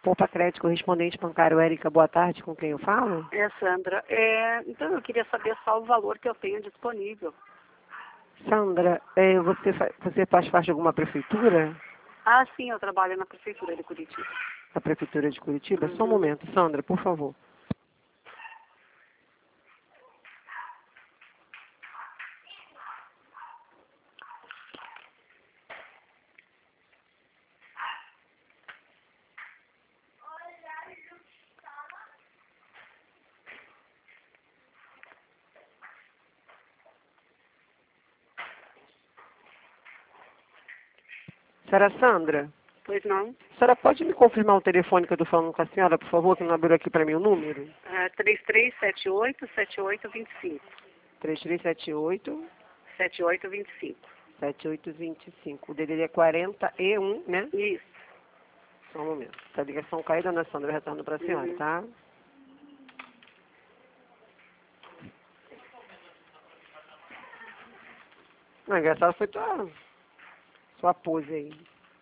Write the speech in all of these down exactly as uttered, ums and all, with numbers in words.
Poupa Crédito Correspondente Bancário. Érica, boa tarde, com quem eu falo? É, Sandra. É, então eu queria saber só o valor que eu tenho disponível. Sandra, é, você, fa- você faz parte de alguma prefeitura? Ah, sim, eu trabalho na prefeitura de Curitiba. A prefeitura de Curitiba? Só um Uhum. momento, Sandra, por favor. Senhora Sandra, Pois não? a senhora pode me confirmar o telefone que eu estou falando com a senhora, por favor, que não abriu aqui para mim o número? É, três três sete oito, sete oito dois cinco. três três sete oito, sete oito dois cinco. sete oito dois cinco. O D D D é quarenta e um, né? Isso. Só um momento. Essa ligação caiu, dona Sandra, eu retorno para a senhora, Uhum. tá? Não, engraçado foi tua, sua pose aí.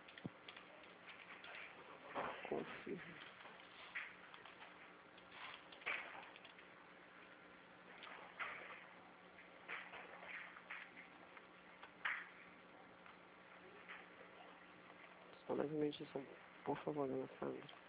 Confirma. Só mais uma edição, por favor, dona Sandra.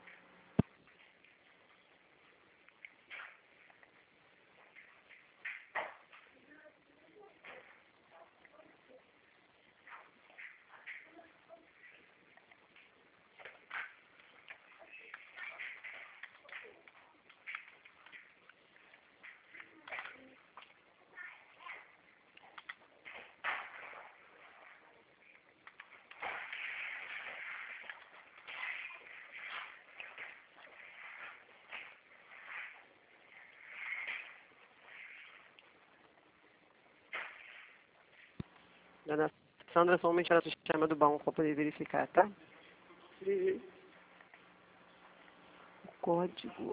Dona Sandra, somente ela se chama do banco para poder verificar, tá? Uhum. O código.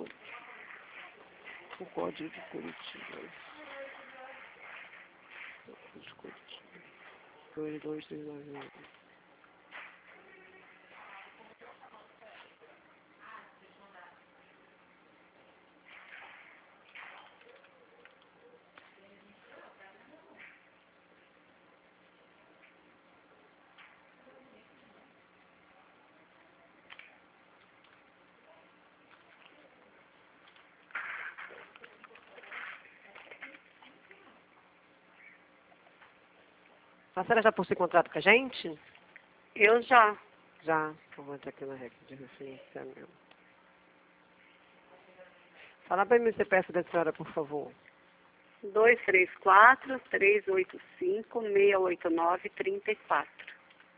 O código de Curitiba. De Curitiba. dois dois três nove um. A senhora já possui contrato com a gente? Eu já. Já. Eu vou entrar aqui na regra de referenciamento. Fala para mim o C P F da senhora, por favor. dois três quatro, três oito cinco, seis oito nove, três quatro.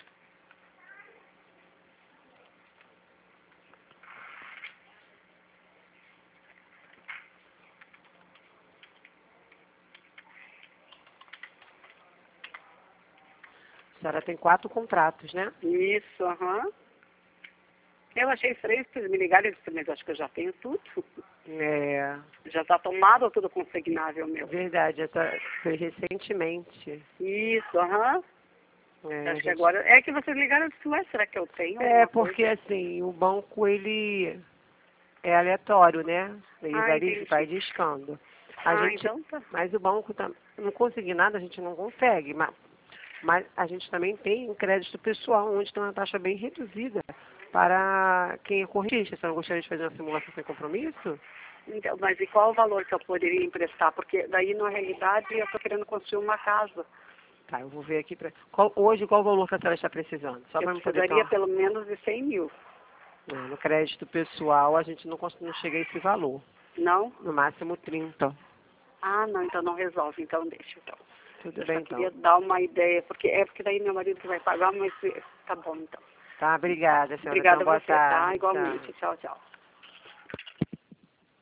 A senhora tem quatro contratos, né? Isso, aham. Eu achei estranho que eles me ligaram e disseram, mas acho que eu já tenho tudo. É. Já está tomado tudo consignável meu. Verdade, essa foi recentemente. Isso, aham. É, a Acho que gente- agora. É que vocês ligaram e disseram, ué, será que eu tenho é alguma porque coisa? assim, o banco ele é aleatório, né? Ele Ah, vai, dis- entendi. vai discando. A Ah, gente, então tá. mas o banco tá, não conseguir nada, a gente não consegue. Mas, mas a gente também tem um crédito pessoal, onde tem uma taxa bem reduzida para quem é correntista. Você não gostaria de fazer uma simulação sem compromisso? Então, mas e qual o valor que eu poderia emprestar? Porque daí, na realidade, eu estou querendo construir uma casa. Tá, eu vou ver aqui. Pra, qual, hoje, qual o valor que a senhora está precisando? Só Eu para eu poder ter precisaria uma, pelo menos de cem mil. não, no crédito pessoal, a gente não, cons- não chega a esse valor. Não? No máximo trinta. Ah, não, então não resolve. Então deixa, então. Tudo Eu bem, só queria então. dar uma ideia, porque é porque daí meu marido que vai pagar, mas eh, tá bom, então. Tá, obrigada, senhora. Então, Obrigada a boa você, tá? tarde. Tchau. Igualmente. Tchau, tchau.